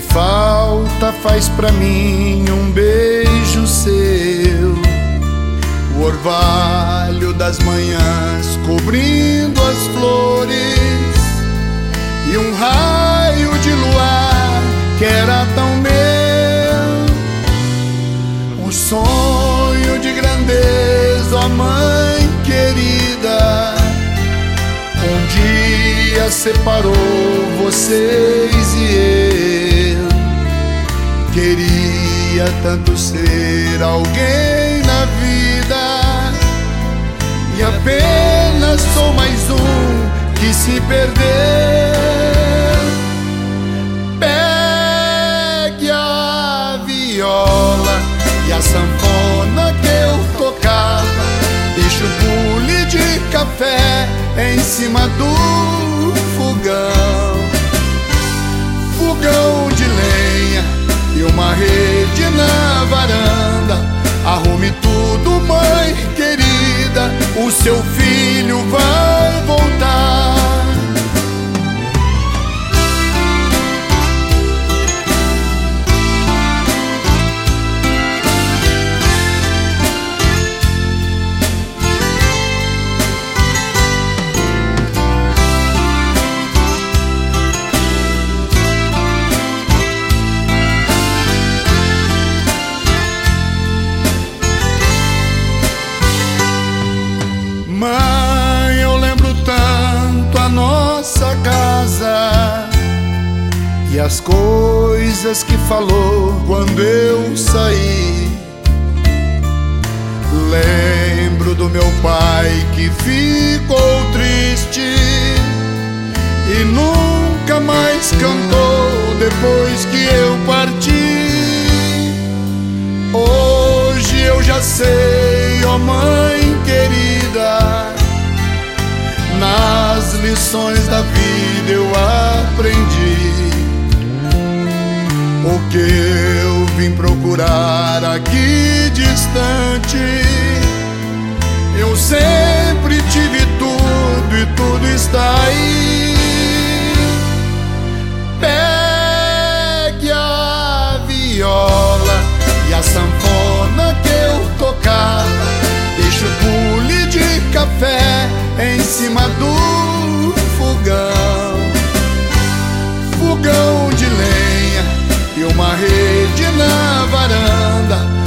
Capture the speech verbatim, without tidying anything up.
falta faz pra mim um beijo seu, o orvalho das manhãs cobrindo as flores e um raio de luar que era tão meu. Um sonho de grandeza, ó mãe querida, um dia separou vocês e eu. Queria tanto ser alguém na vida e apenas sou mais um que se perdeu. Pegue a viola e a sanfona que eu tocava, deixa o bule de café em cima do fogão. Fogão de lenha e uma rede na varanda. Arrume tudo, mãe querida, o seu filho vai voltar. Mãe, eu lembro tanto a nossa casa e as coisas que falou quando eu saí. Lembro do meu pai que ficou triste e nunca mais cantou depois que eu parti. Hoje eu já sei, ó mãe querida, nas lições da vida eu aprendi o que eu vim procurar aqui distante. Eu sempre tive tudo e tudo está aí. Pegue a viola e a sanfona que eu tocava, deixa o bule de café em cima do fogão. Fogão de lenha e uma rede na varanda.